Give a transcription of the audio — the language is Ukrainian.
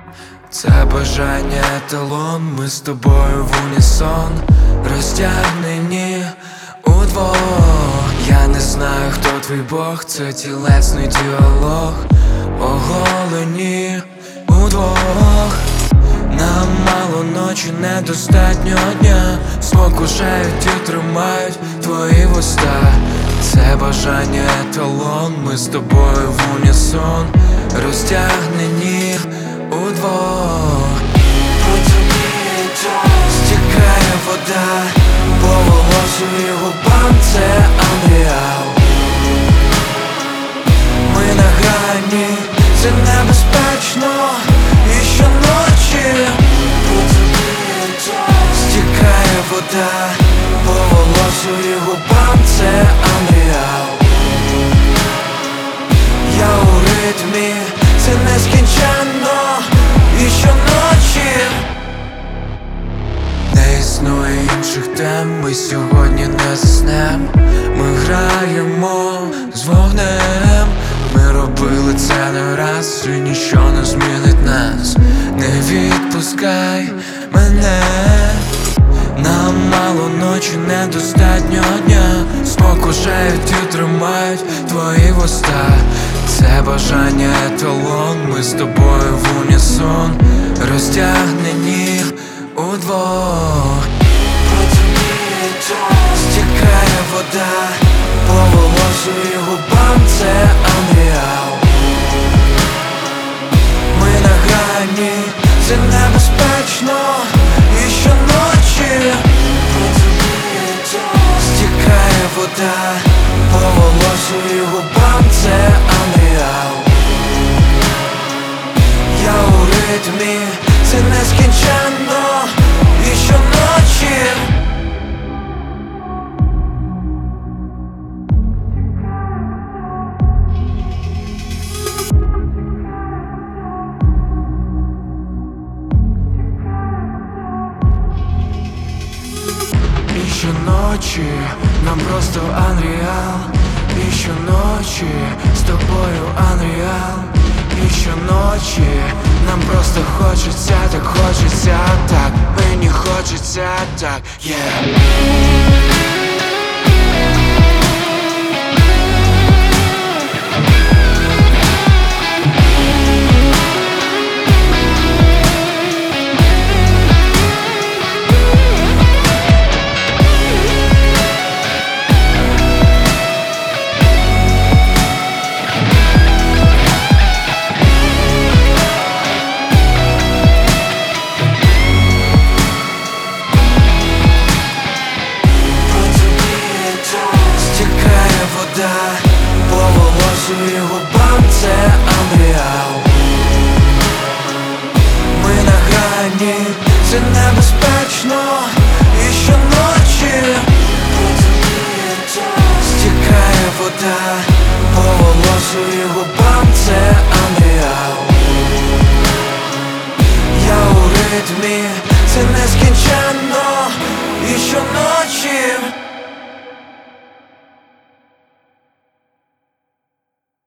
Це бажання еталон, ми з тобою в унісон, розтягнені удвох. Я не знаю, хто твій Бог, це тілесний діалог, оголені удвох. Нам мало ночі, недостатньо дня, спокушають і тримають твої вуста. Це бажання еталон, ми з тобою в унісон, розтягнені удвох. По тобі стікає вода, по волосю і губам це unreal. Ми на грані, це небезпечно, і щоночі по тобі стікає вода, по волосю і губам це unreal. Я у ритмі, це нескінченно, і щоночі. Не існує інших тем, ми сьогодні не заснем. Ми граємо з вогнем. Ми робили це не раз, і ніщо не змінить нас. Не відпускай мене. Нам мало ночі, недостатньо дня, спокушають і тримають твої вуста. Це бажання еталон, ми з тобою в унісон, розтягнені удвох. По тобі стікає вода, по волосю і губам це unreal. Ми на грані, це небезпечно, і щоночі по тобі стікає вода, по волосю і губам це unreal. Я у ритмі, це нескінченно, і щоночі. І щоночі нам просто unreal. І щоночі з тобою unreal. І щоночі нам просто хочеться, так хочеться, так. Мені хочеться, так, yeah. По волосю і губам це unreal. Ми на грані, це небезпечно, і щоночі по тобі стікає вода, по волосю і губам це unreal. Я у ритмі, це нескінченно, і щоночі.